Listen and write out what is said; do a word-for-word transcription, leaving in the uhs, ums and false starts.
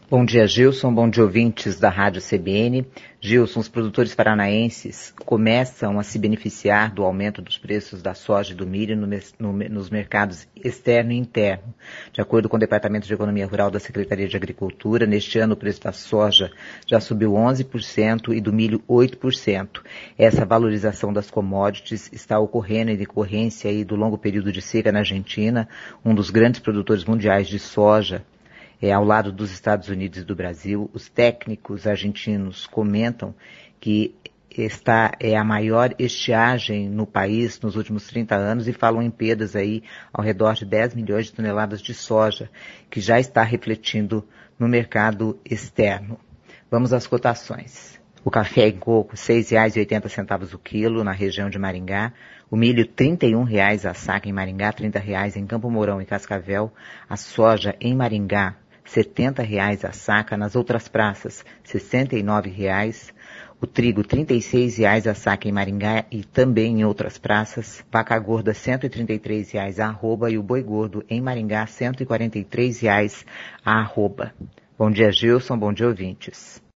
Bom dia, Gilson. Bom dia, ouvintes da Rádio C B N. Gilson, os produtores paranaenses começam a se beneficiar do aumento dos preços da soja e do milho no, no, nos mercados externo e interno. De acordo com o Departamento de Economia Rural da Secretaria de Agricultura, neste ano o preço da soja já subiu onze por cento e do milho oito por cento. Essa valorização das commodities está ocorrendo em decorrência aí do longo período de seca na Argentina, um dos grandes produtores mundiais de soja. É, ao lado dos Estados Unidos e do Brasil. Os técnicos argentinos comentam que esta é a maior estiagem no país nos últimos trinta anos e falam em perdas aí ao redor de dez milhões de toneladas de soja, que já está refletindo no mercado externo. Vamos às cotações. O café em coco, seis reais e oitenta centavos o quilo na região de Maringá. O milho, trinta e um reais a saca em Maringá, trinta reais em Campo Mourão e Cascavel. A soja em Maringá, setenta reais a saca. Nas outras praças, sessenta e nove reais. O trigo, trinta e seis reais a saca em Maringá e também em outras praças. Vaca gorda, cento e trinta e três reais a arroba. E o boi gordo em Maringá, cento e quarenta e três reais a arroba. Bom dia, Gilson. Bom dia, ouvintes.